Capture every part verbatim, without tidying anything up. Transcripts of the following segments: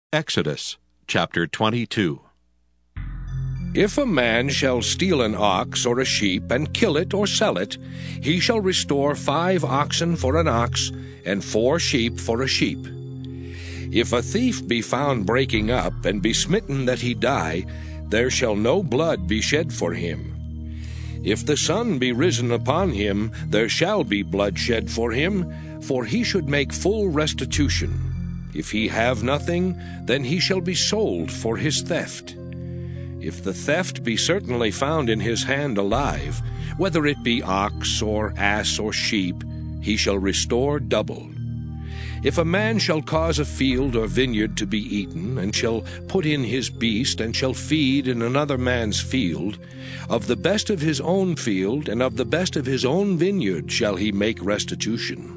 Exodus chapter twenty-two. If a man shall steal an ox or a sheep, and kill it or sell it, he shall restore five oxen for an ox, and four sheep for a sheep. If a thief be found breaking up, and be smitten that he die, there shall no blood be shed for him. If the sun be risen upon him, there shall be blood shed for him, for he should make full restitution. If he have nothing, then he shall be sold for his theft. If the theft be certainly found in his hand alive, whether it be ox or ass or sheep, he shall restore double. If a man shall cause a field or vineyard to be eaten, and shall put in his beast, and shall feed in another man's field, of the best of his own field and of the best of his own vineyard shall he make restitution.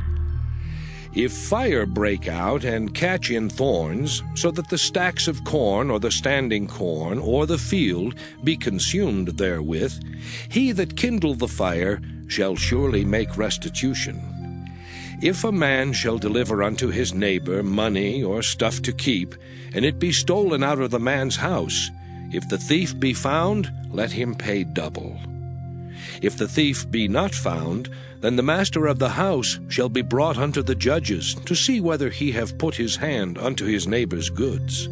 If fire break out and catch in thorns, so that the stacks of corn or the standing corn or the field be consumed therewith, he that kindled the fire shall surely make restitution. If a man shall deliver unto his neighbor money or stuff to keep, and it be stolen out of the man's house, if the thief be found, let him pay double. If the thief be not found, then the master of the house shall be brought unto the judges, to see whether he have put his hand unto his neighbor's goods.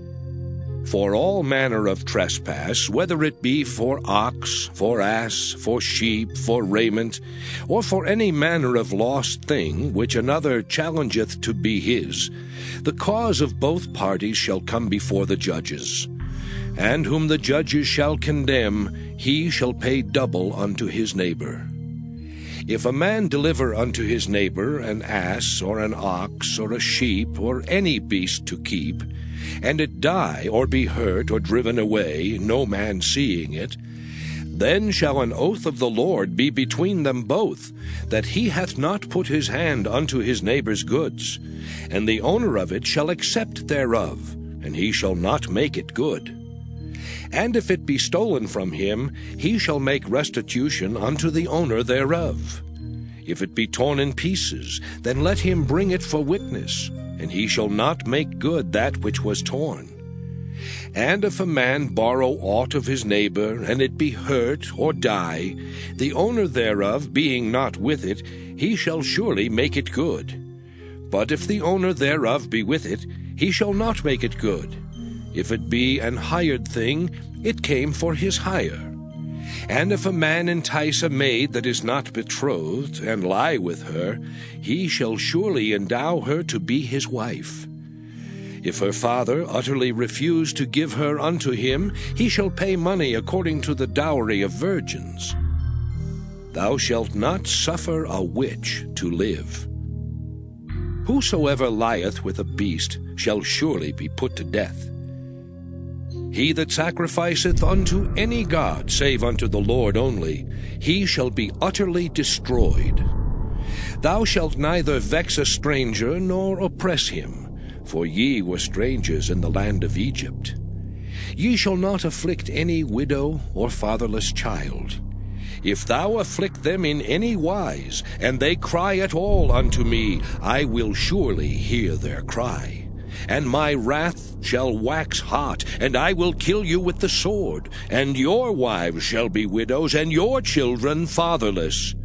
For all manner of trespass, whether it be for ox, for ass, for sheep, for raiment, or for any manner of lost thing which another challengeth to be his, the cause of both parties shall come before the judges. And whom the judges shall condemn, he shall pay double unto his neighbor. If a man deliver unto his neighbor an ass or an ox or a sheep or any beast to keep, and it die or be hurt or driven away, no man seeing it, then shall an oath of the Lord be between them both, that he hath not put his hand unto his neighbor's goods, and the owner of it shall accept thereof, and he shall not make it good. And if it be stolen from him, he shall make restitution unto the owner thereof. If it be torn in pieces, then let him bring it for witness, and he shall not make good that which was torn. And if a man borrow aught of his neighbor, and it be hurt or die, the owner thereof being not with it, he shall surely make it good. But if the owner thereof be with it, he shall not make it good. If it be an hired thing, it came for his hire. And if a man entice a maid that is not betrothed, and lie with her, he shall surely endow her to be his wife. If her father utterly refuse to give her unto him, he shall pay money according to the dowry of virgins. Thou shalt not suffer a witch to live. Whosoever lieth with a beast shall surely be put to death. He that sacrificeth unto any god save unto the Lord only, he shall be utterly destroyed. Thou shalt neither vex a stranger nor oppress him, for ye were strangers in the land of Egypt. Ye shall not afflict any widow or fatherless child. If thou afflict them in any wise, and they cry at all unto me, I will surely hear their cry. And my wrath shall wax hot, and I will kill you with the sword, and your wives shall be widows, and your children fatherless.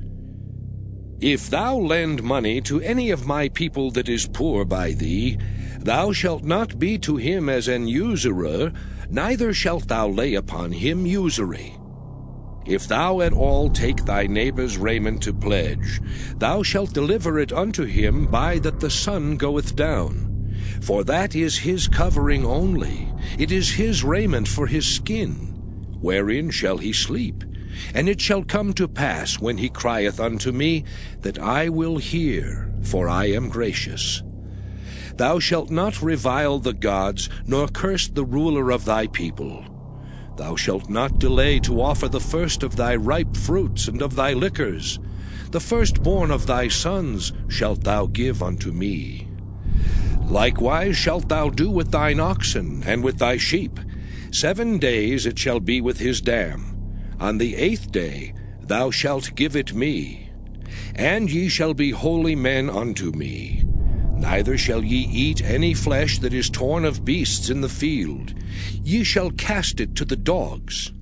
If thou lend money to any of my people that is poor by thee, thou shalt not be to him as an usurer, neither shalt thou lay upon him usury. If thou at all take thy neighbor's raiment to pledge, thou shalt deliver it unto him by that the sun goeth down. For that is his covering only, it is his raiment for his skin. Wherein shall he sleep? And it shall come to pass, when he crieth unto me, that I will hear, for I am gracious. Thou shalt not revile the gods, nor curse the ruler of thy people. Thou shalt not delay to offer the first of thy ripe fruits and of thy liquors. The firstborn of thy sons shalt thou give unto me. Likewise shalt thou do with thine oxen and with thy sheep. Seven days it shall be with his dam. On the eighth day thou shalt give it me. And ye shall be holy men unto me. Neither shall ye eat any flesh that is torn of beasts in the field. Ye shall cast it to the dogs.